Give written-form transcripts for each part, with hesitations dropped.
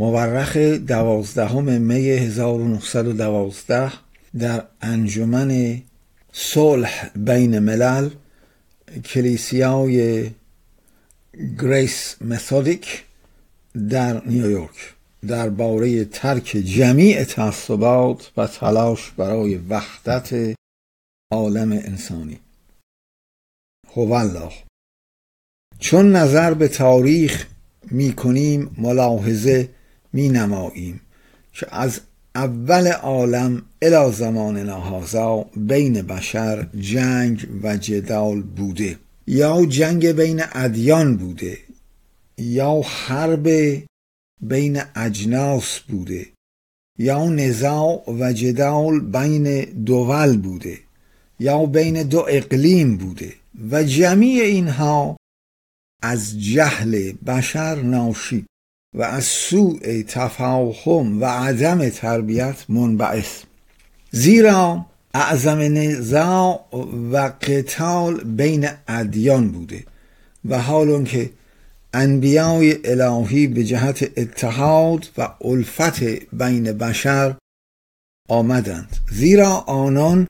مورخ 12 می 1912 در انجمن صلح بین ملل کلیسیای گریس متودیک در نیویورک درباره ترک جمیع تعصبات و تلاش برای وحدت عالم انسانی. هوالله. چون نظر به تاریخ می کنیم ملاحظه می نماییم که از اول عالم الی زماننا هذا بین بشر جنگ و جدال بوده، یا جنگ بین ادیان بوده، یا حرب بین اجناس بوده، یا نزاع و جدال بین دول بوده، یا بین دو اقلیم بوده و جمیع اینها از جهل بشر ناشی و از سوء تفاهم و عدم تربیت منبعث. زیرا اعظم نزاع و قتال بین ادیان بوده و حال که انبیای الهی به جهت اتحاد و الفت بین بشر آمدند، زیرا آنان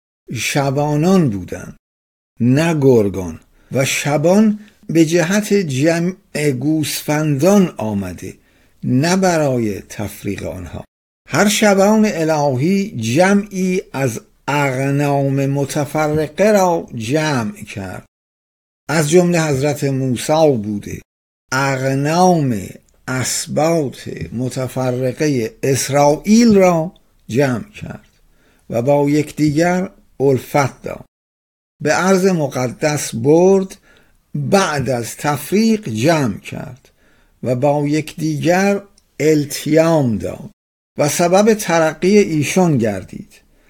شبانان بودند نه گرگان، و شبان به جهت جمع گوسفندان آمده نه برای تفریق آنها. هر شبان الهی جمعی از اغنام متفرقه را جمع کرد، از جمله حضرت موسی بوده اغنام اسباط متفرقه اسرائیل را جمع کرد و با یکدیگر الفت داد، به ارض مقدس برد، بعد از تفریق جمع کرد و با یکدیگر التیام داد و سبب ترقی ایشان گردید.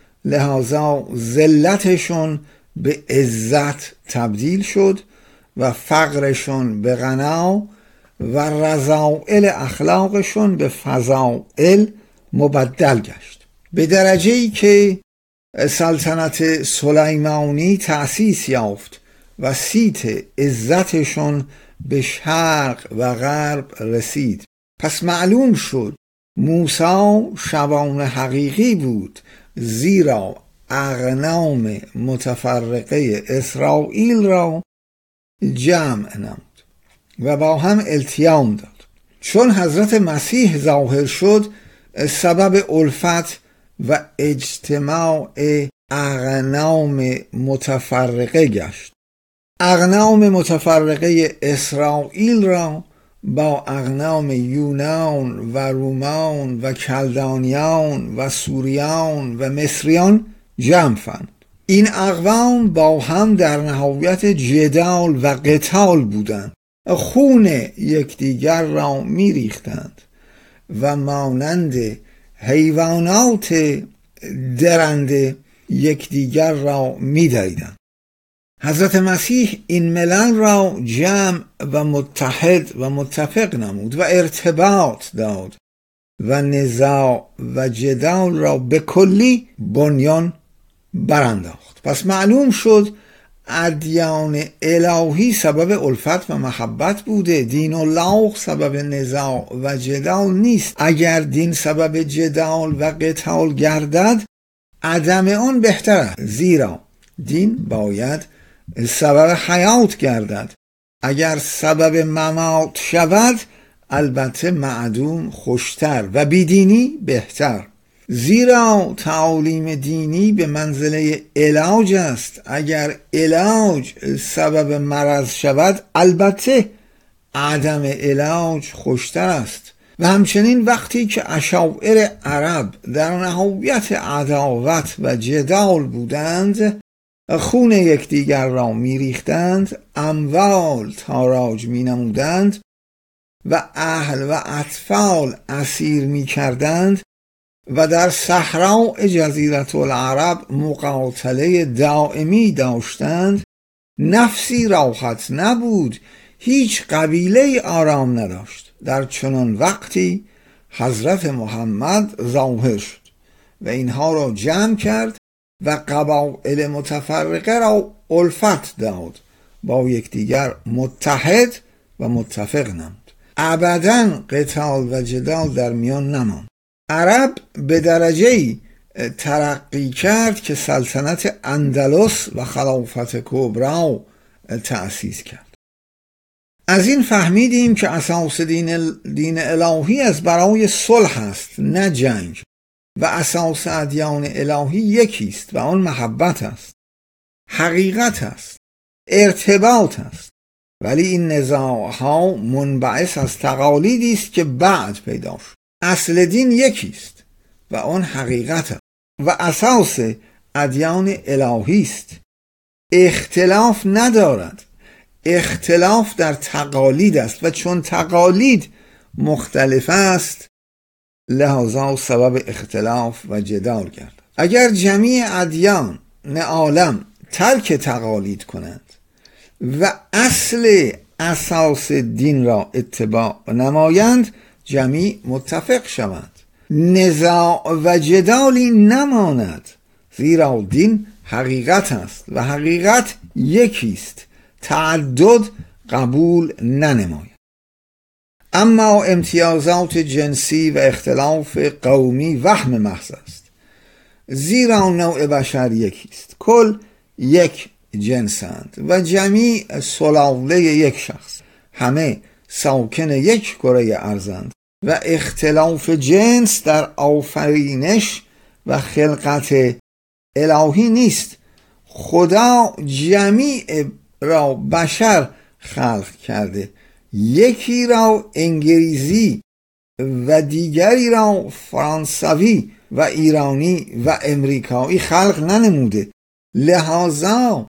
لذا ذلتشون به عزت تبدیل شد و فقرشون به غنا و رذائل اخلاقشون به فضائل مبدل گشت، به درجه‌ای که سلطنت سلیمانی تأسیس یافت و صیت عزتشون به شرق و غرب رسید. پس معلوم شد موسی شبان حقیقی بود، زیرا اغنام متفرقه اسرائیل را جمع نمود و با هم التیام داد. چون حضرت مسیح ظاهر شد، سبب الفت و اجتماع اغنام متفرقه گشت. اغنام متفرقه اسرائیل را با اغنام یونان و رومان و کلدانیان و سوریان و مصریان جمع فند. این اقوام با هم در نهایت جدال و قتال بودند، خون یکدیگر را می ریختند و مانند حیوانات درنده یکدیگر را می دریدند. حضرت مسیح این ملل را جمع و متحد و متفق نمود و ارتباط داد و نزاع و جدال را به کلی بنیان برانداخت. پس معلوم شد ادیان الهی سبب الفت و محبت بوده، دین الله سبب نزاع و جدال نیست. اگر دین سبب جدال و قتال گردد، عدم آن بهتر است، زیرا دین باید سبب حیات گردد. اگر سبب ممات شود، البته معدوم خوشتر و بیدینی بهتر، زیرا تعالیم دینی به منزله علاج است. اگر علاج سبب مرض شود، البته عدم علاج خوشتر است. و همچنین وقتی که اشاعره عرب در نهایت عداوت و جدال بودند، خون یکدیگر را می ریختند، اموال تاراج می نمودند و اهل و اطفال اسیر می کردند و در صحراء جزیره العرب مقاتله دائمی داشتند، نفسی راحت نبود، هیچ قبیله آرام نداشت. در چنان وقتی حضرت محمد ظاهر شد و اینها را جمع کرد و قبایل متفرقه را الفت داد، با یکدیگر متحد و متفق نمود. ابداً قتال و جدال در میان نماند. عرب به درجه‌ای ترقی کرد که سلطنت اندلس و خلافت کبری تأسیس کرد. از این فهمیدیم که اساس دین الهی از برای صلح است، نه جنگ، و اساس ادیان الهی یکی است و آن محبت است، حقیقت است، ارتباط است. ولی این نزاع‌ها منبعث از تقالیدی است که بعد پیدا شد. اصل دین یکی است و آن حقیقت است و اساس ادیان الهی است. اختلاف ندارد. اختلاف در تقالید است و چون تقالید مختلف است لذا سبب اختلاف و جدال گردد. اگر جمیع ادیان عالم ترک تقالید کنند و اصل اساس دین را اتباع نمایند جمیع متفق شوند، نزاع و جدالی نماند، زیرا دین حقیقت است و حقیقت یکی است، تعدد قبول ننماید. اما امتیازات جنسی و اختلاف قومی وهم محض است، زیرا نوع بشر یکی است، کل یک جنسند و جمیع سلاله یک شخص، همه ساکن یک کره ارضند و اختلاف جنس در آفرینش و خلقت الهی نیست. خدا جمیع را بشر خلق کرده، یکی را انگلیسی و دیگری را فرانسوی و ایرانی و امریکایی خلق ننموده. لذا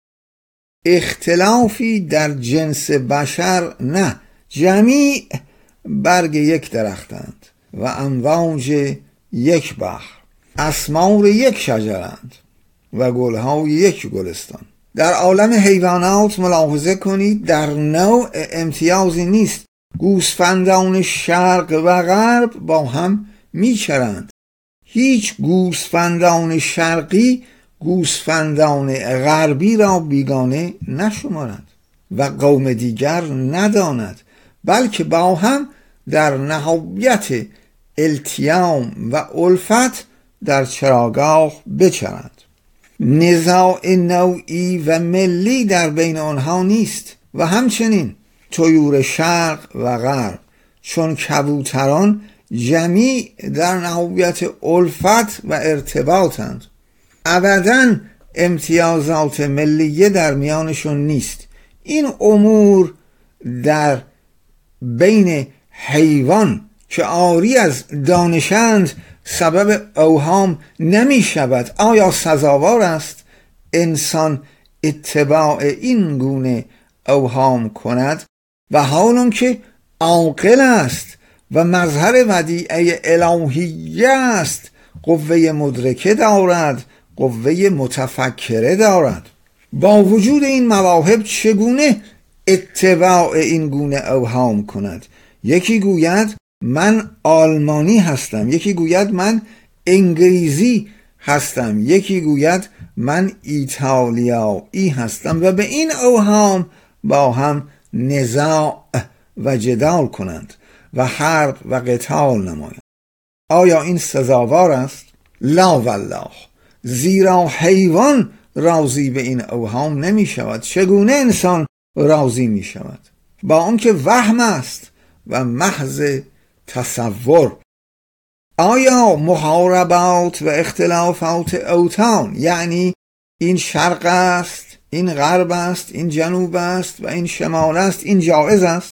اختلافی در جنس بشر نه، جمیع برگ یک درختند و امواج یک بحر، اسمار یک شجرند و گلهای یک گلستان. در عالم حیوانات ملاحظه کنید در نوع امتیازی نیست. گوسفندان شرق و غرب با هم میچرند. هیچ گوسفندان شرقی گوسفندان غربی را بیگانه نشمارد و قوم دیگر نداند، بلکه با هم در نهایت التیام و الفت در چراگاه بچرند. نزاع نوعی و ملی در بین آنها نیست و همچنین طیور شرق و غرب چون کبوتران جمیع در نهایت الفت و ارتباطند. ابداً امتیازات ملیه در میانشون نیست. این امور در بین حیوان که عاری از دانشند سبب اوهام نمی شود. آیا سزاوار است انسان اتباع این گونه اوهام کند و حالان که عاقل است و مظهر ودیعه الهیه است، قوه مدرکه دارد، قوه متفکره دارد؟ با وجود این مواهب چگونه اتباع این گونه اوهام کند؟ یکی گوید من آلمانی هستم، یکی گوید من انگلیسی هستم، یکی گوید من ایتالیایی هستم و به این اوهام با هم نزاع و جدال کنند و حرب و قتال نمایند. آیا این سزاوار است؟ لا والله، زیرا حیوان راضی به این اوهام نمی شود. چگونه انسان راضی می شود؟ با آنکه وهم است و محض تصور. آیا محاربات و اختلافات اوطان، یعنی این شرق است، این غرب است، این جنوب است و این شمال است، این جایز است؟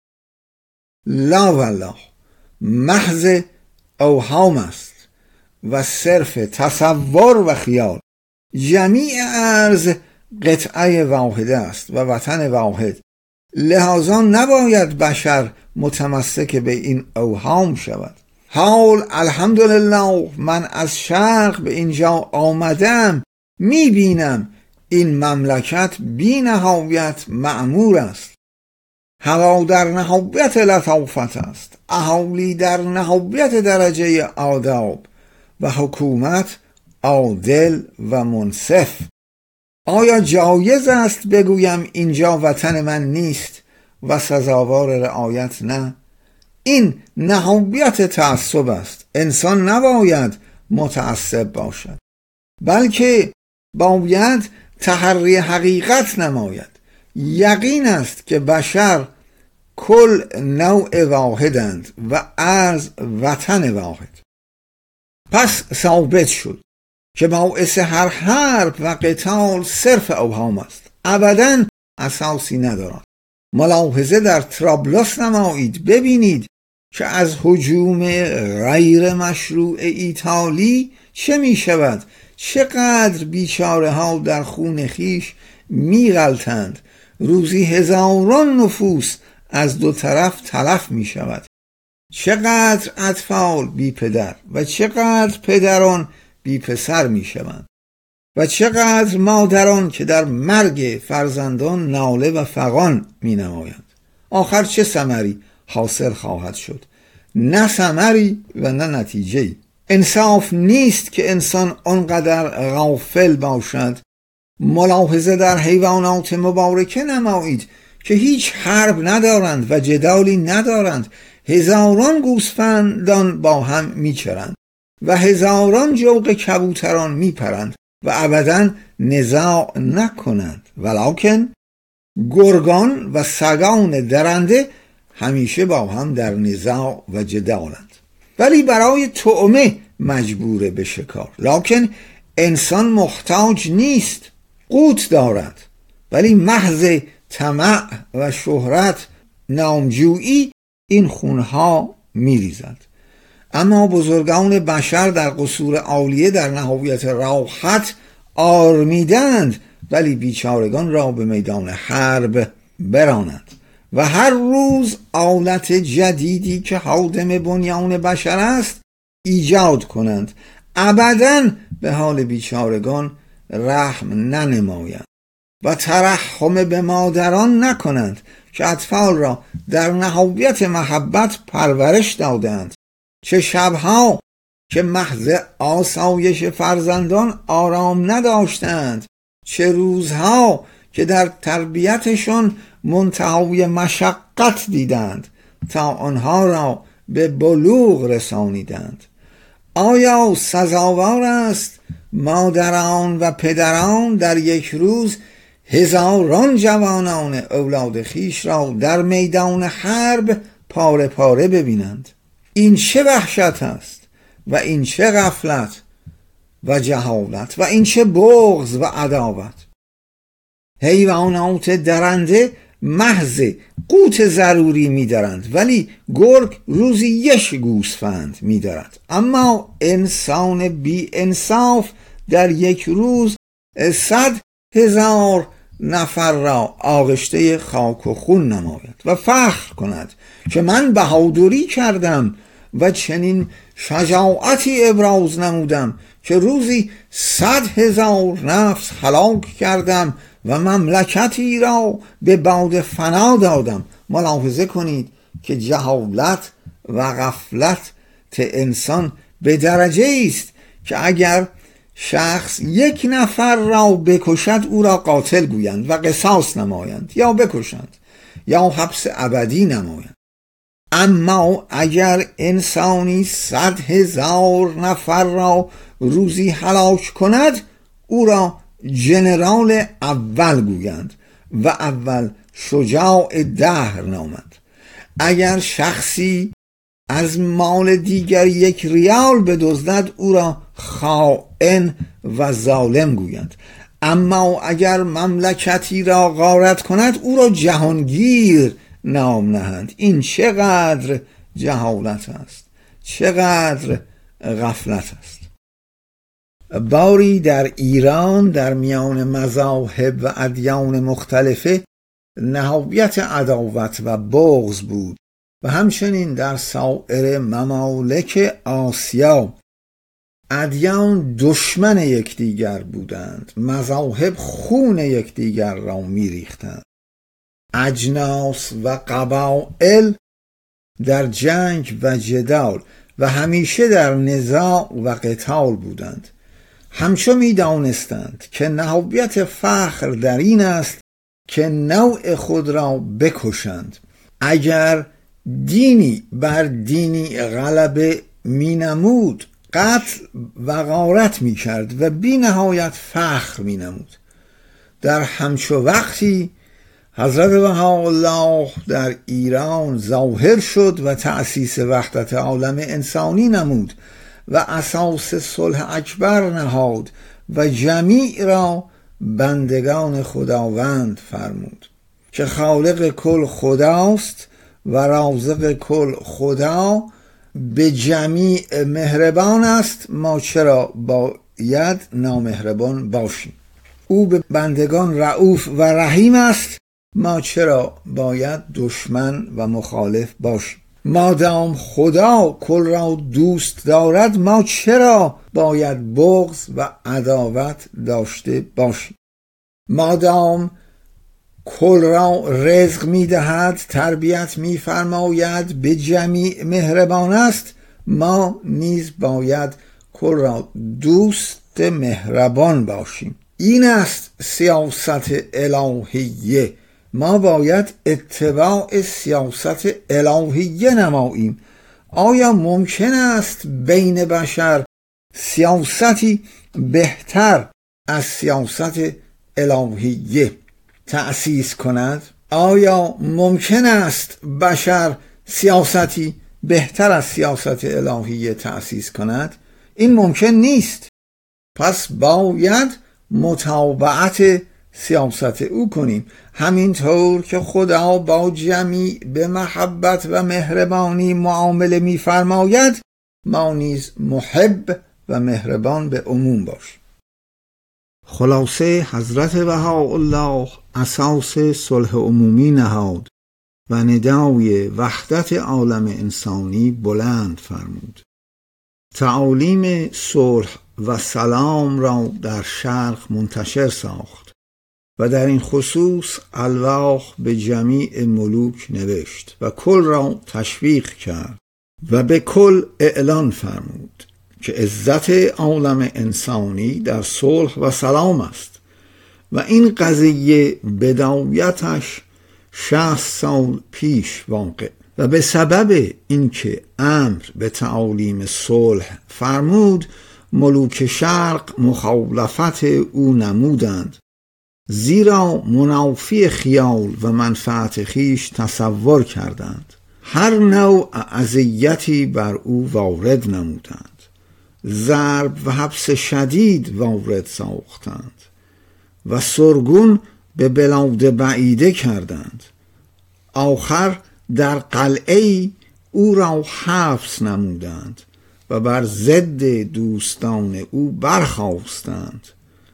لا والله، محض اوهام است و صرف تصور و خیال. جمیع ارض قطعه واحده است و وطن واحد، لذا نباید بشر متمسک به این اوهام شود. حال الحمدلله من از شرق به اینجا آمدم، میبینم این مملکت بی نهایت معمور است. هوا در نهایت لطافت است، اهالی در نهایت درجه آداب و حکومت عادل و منصف. آیا جایز است بگویم اینجا وطن من نیست و سزاوار رعایت نه؟ این نهایت تعصب است. انسان نباید متعصب باشد، بلکه باید تحری حقیقت نماید. یقین است که بشر کل نوع واحدند و ارض وطن واحد. پس ثابت شد که باعث هر حرب و قتال صرف اوهام است، ابداً اساسی ندارد. ملاحظه در طرابلس نمایید، ببینید که از هجوم غیر مشروع ایتالی چه می شود. چقدر بیچاره ها در خون خیش می غلطند. روزی هزاران نفوس از دو طرف تلف می شود. چقدر اطفال بی پدر و چقدر پدران بی پسر می شوند و چقدر مادران که در مرگ فرزندان ناله و فغان می نمایند. آخر چه ثمری حاصل خواهد شد؟ نه ثمری و نه نتیجه‌ای. انصاف نیست که انسان آنقدر غافل باشد. ملاحظه در حیوانات مبارکه نمایید که هیچ حرب ندارند و جدالی ندارند. هزاران گوسفندان با هم میچرند و هزاران جوق کبوتران میپرند و ابداً نزاع نکنند، ولکن گرگان و سگان درنده همیشه با هم در نزاع و جدالند. ولی برای طعمه مجبور به شکار. لکن انسان محتاج نیست، قوت دارد، ولی محض طمع و شهرت، نامجویی این خونها میریزد. اما بزرگان بشر در قصور عالیه در نهایت راحت آرمیدند، ولی بیچارگان را به میدان حرب برانند و هر روز آلت جدیدی که هادم بنیان بشر است ایجاد کنند. ابداً به حال بیچارگان رحم ننمایند و ترحم به مادران نکنند که اطفال را در نهایت محبت پرورش دادند. چه شبها که محض آسایش فرزندان آرام نداشتند، چه روزها که در تربیتشون منتهای مشقت دیدند تا آنها را به بلوغ رسانیدند. آیا سزاوار است مادران و پدران در یک روز هزاران جوانان اولاد خیش را در میدان حرب پاره پاره ببینند؟ این چه وحشت است و این چه غفلت و جهالت و این چه بغض و عداوت. حیوانات درنده محض قوت ضروری می‌دارند، ولی گرگ روزی یک گوسفند می‌دارد. اما انسان بی انصاف در یک روز 100,000 نفر را آغشته خاک و خون نماید و فخر کند که من بهادری کردم و چنین شجاعتی ابراز نمودم که روزی 100,000 نفس هلاک کردم و مملکتی را به باد فنا دادم. ملاحظه کنید که جهالت و غفلت انسان به درجه است که اگر شخص یک نفر را بکشد او را قاتل گویند و قصاص نمایند یا بکشند یا حبس ابدی نمایند. اما اگر انسانی 100,000 نفر را روزی هلاک کند او را جنرال اول گویند و اول شجاع دهر نامند. اگر شخصی از مال دیگر 1 ریال بدزدد او را خائن و ظالم گویند. اما اگر مملکتی را غارت کند او را جهانگیر نام نهند. این چقدر جهالت است، چقدر غفلت است. باری در ایران در میان مذاهب و ادیان مختلفه نهایت عداوت و بغض بود و همچنین در سایر ممالک آسیا ادیان دشمن یکدیگر بودند، مذاهب خون یکدیگر را میریختند. اجناس و قبایل در جنگ و جدال و همیشه در نزاع و قتال بودند. همچو می دانستند که نهایت فخر در این است که نوع خود را بکشند. اگر دینی بر دینی غلبه می نمود، قتل و غارت می کرد و بی نهایت فخر می نمود. در همچو وقتی حضرت بهاءالله در ایران ظاهر شد و تأسیس وحدت عالم انسانی نمود و اساس صلح اکبر نهاد و جمیع را بندگان خداوند فرمود که خالق کل خداست و رازق کل خدا، به جمیع مهربان است، ما چرا باید نامهربان باشیم؟ او به بندگان رؤوف و رحیم است، ما چرا باید دشمن و مخالف باشیم؟ مادام خدا کل را دوست دارد، ما چرا باید بغض و عداوت داشته باشیم؟ مادام کل را رزق می دهد، تربیت می فرماید، به جمیع مهربان است، ما نیز باید کل را دوست مهربان باشیم. این است سیاست الهیه. ما باید اتباع سیاست الهیه نماییم. آیا ممکن است بین بشر سیاستی بهتر از سیاست الهیه تأسیس کند؟ آیا ممکن است بشر سیاستی بهتر از سیاست الهیه تأسیس کند؟ این ممکن نیست. پس باید متابعت سیاست او کنیم، همینطور که خدا با جمیع به محبت و مهربانی معامله می‌فرماید، ما نیز محب و مهربان به عموم باشیم. خلاصه حضرت بهاءالله اساس صلح عمومی نهاد و ندای وحدت عالم انسانی بلند فرمود. تعالیم صلح و سلام را در شرق منتشر ساخت و در این خصوص الواح به جمیع ملوک نوشت و کل را تشویق کرد و به کل اعلان فرمود که عزت عالم انسانی در صلح و سلام است و این قضیه بدایتش 60 سال پیش واقع و به سبب اینکه امر به تعالیم صلح فرمود، ملوک شرق مخالفت او نمودند، زیرا منافی خیال و منفعت خیش تصور کردند. هر نوع اذیتی بر او وارد نمودند، ضرب و حبس شدید وارد ساختند و سرگون به بلاد بعیده کردند. آخر در قلعه او را حبس نمودند و بر ضد دوستان او برخاستند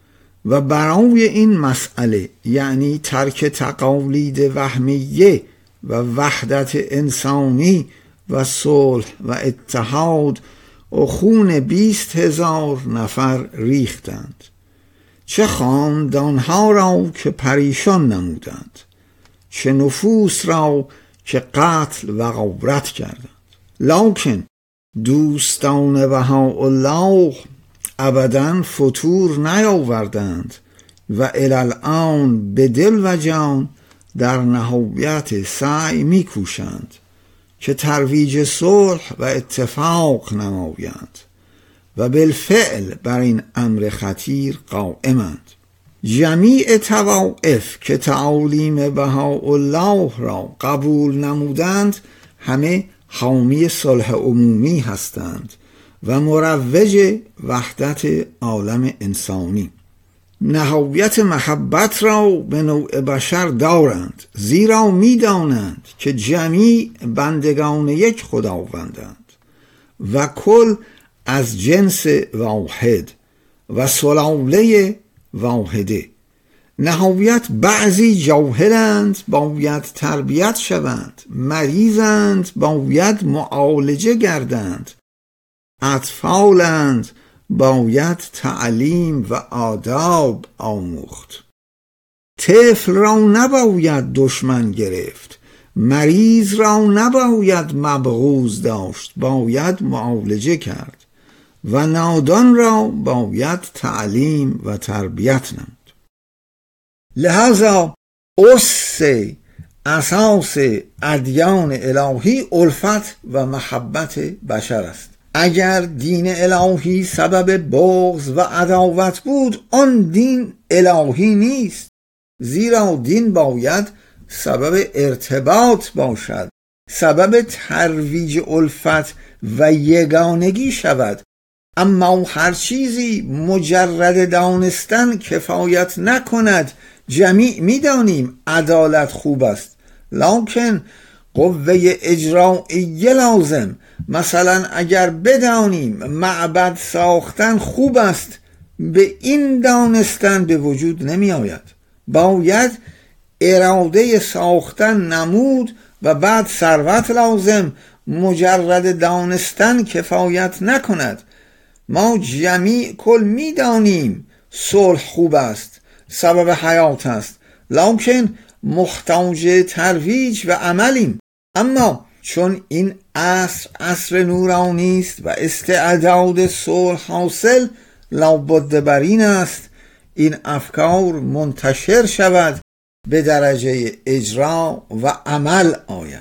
و برای این مسئله، یعنی ترک تقالید وهمیه و وحدت انسانی و صلح و اتحاد، و خون 20,000 نفر ریختند، چه خاندانها را که پریشان نمودند، چه نفوس را که قتل و غارت کردند. لکن دوستان بهاءالله ابداً فتور نیاوردند و الان به دل و جان در نهایت سعی می‌کوشند که ترویج صلح و اتفاق نمایند و بالفعل بر این امر خطیر قائمند. جمیع طوائف که تعالیم بهاءالله را قبول نمودند، همه حامی صلح عمومی هستند و مروج وحدت عالم انسانی. نهایت محبت را به نوع بشر دارند، زیرا می‌دانند که جمیع بندگان یک خداوندند و کل از جنس واحد و سلاله واحده. نهایت بعضی جاهلند، باید تربیت شوند، مریضند، باید معالجه گردند، اطفالند، باید تعلیم و آداب آموخت. طفل را نباید دشمن گرفت، مریض را نباید مبغوض داشت، باید معالجه کرد و نادان را باید تعلیم و تربیت نمود. لذا اس اساس ادیان الهی الفت و محبت بشر است. اگر دین الهی سبب بغض و عداوت بود، آن دین الهی نیست، زیرا دین باید سبب ارتباط باشد، سبب ترویج الفت و یگانگی شود. اما هر چیزی مجرد دانستن کفایت نکند. جمیع میدانیم عدالت خوب است، لکن قوه اجرایی لازم. مثلا اگر بدانیم معبد ساختن خوب است، به این دانستن به وجود نمی آید. باید اراده ساختن نمود و بعد ثروت لازم. مجرد دانستن کفایت نکند. ما جمیع کل می دانیم صلح خوب است، سبب حیات است، لکن محتاج ترویج و عملیم. اما چون این عصر نورانی است و استعداد صلح حاصل، لابد بر این است این افکار منتشر شود، به درجه اجرا و عمل آید.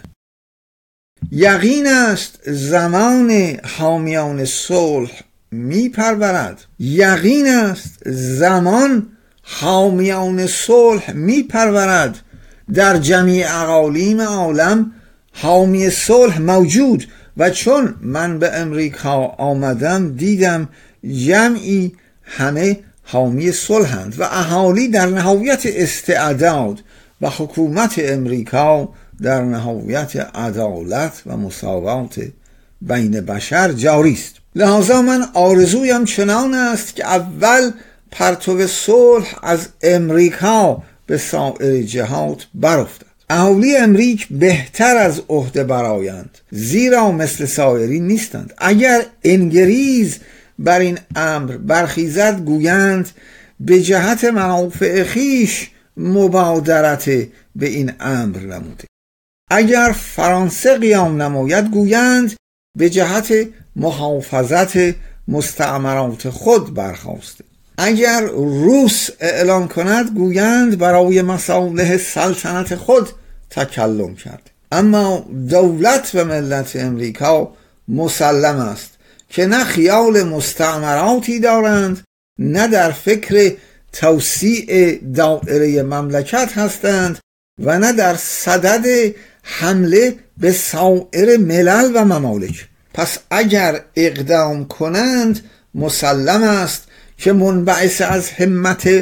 یقین است زمان حامیان صلح می پرورد. یقین است زمان حامیان صلح می پرورد. در جمیع اقالیم عالم حامی صلح موجود و چون من به امریکا آمدم دیدم جمعی همه حامی صلحند و اهالی در نهایت استعداد و حکومت امریکا در نهایت عدالت و مساوات بین بشر جاری است. لذا من آرزویم چنان است که اول پرتو صلح از امریکا به سایر جهات برافتد. اهالی امریک بهتر از عهده برآیند، زیرا مثل سایرین نیستند. اگر انگلیس بر این امر برخیزد گویند به جهت منافع خویش مبادرت به این امر نموده. اگر فرانسه قیام نماید گویند به جهت محافظت مستعمرات خود برخاسته. اگر روس اعلان کند گویند برای مصالح سلطنت خود تکلم کرد. اما دولت و ملت امریکا مسلم است که نه خیال مستعمراتی دارند، نه در فکر توسیع دایره مملکت هستند و نه در صدد حمله به سایر ملل و ممالک. پس اگر اقدام کنند مسلم است که منبعث از همت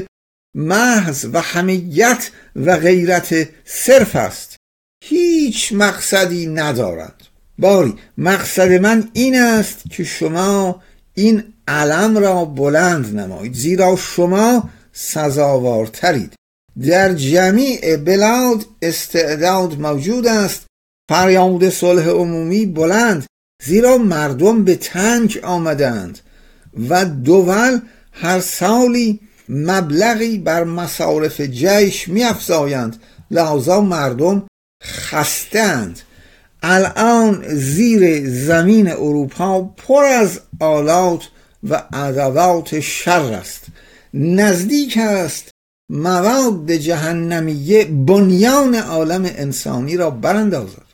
محض و حمیت و غیرت صرف است، هیچ مقصدی ندارند. باری مقصد من این است که شما این علم را بلند نمایید، زیرا شما سزاوارترید. در جمیع بلاد استعداد موجود است. فریاد صلح عمومی بلند، زیرا مردم به تنگ آمدند و دول هر سالی مبلغی بر مصارف جیش می افزایند، لذا مردم خستند. الان زیر زمین اروپا پر از آلات و ادوات شر است. نزدیک است مواد جهنمیه بنیان عالم انسانی را براندازد.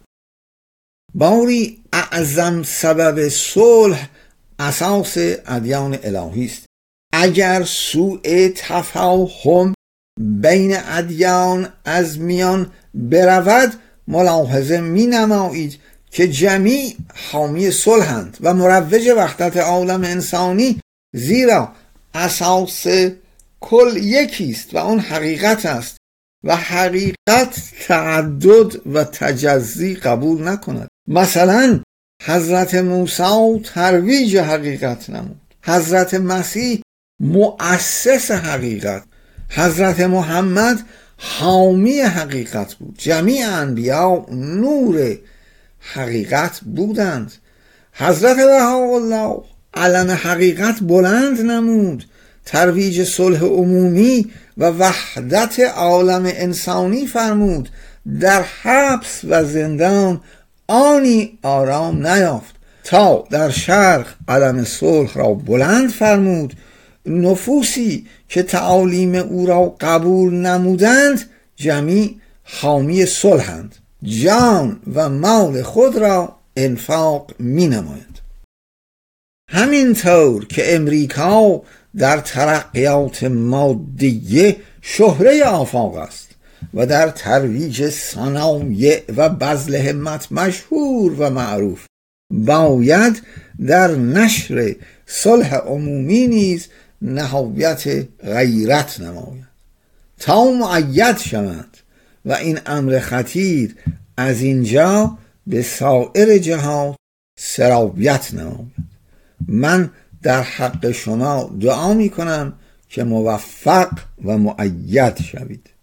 باری اعظم سبب صلح اساس ادیان الهی است. اگر سوء تفاهم بین ادیان از میان برود، ملاحظه می نمایید که جمیع حامی صلحند و مروج وحدت عالم انسانی، زیرا اساس کل یکی است و آن حقیقت است و حقیقت تعدد و تجزی قبول نکند. مثلا حضرت موسی ترویج حقیقت نمود، حضرت مسیح مؤسس حقیقت، حضرت محمد حامی حقیقت بود. جمیع انبیا نور حقیقت بودند. حضرت بهاءالله علم حقیقت بلند نمود، ترویج صلح عمومی و وحدت عالم انسانی فرمود. در حبس و زندان آنی آرام نیافت تا در شرق علم صلح را بلند فرمود. نفوسی که تعالیم او را قبول نمودند جمیع حامی صلحند، جان و مال خود را انفاق می نماید. همینطور که امریکا در ترقیات مادیه شهره آفاق است و در ترویج صنایع و بذل همت مشهور و معروف، باید در نشر صلح عمومی نیز نهایت غیرت نماید تا مؤید شوند و این امر خطیر از اینجا به سایر جهات سرایت نماید. من در حق شما دعا می کنم که موفق و مؤید شوید.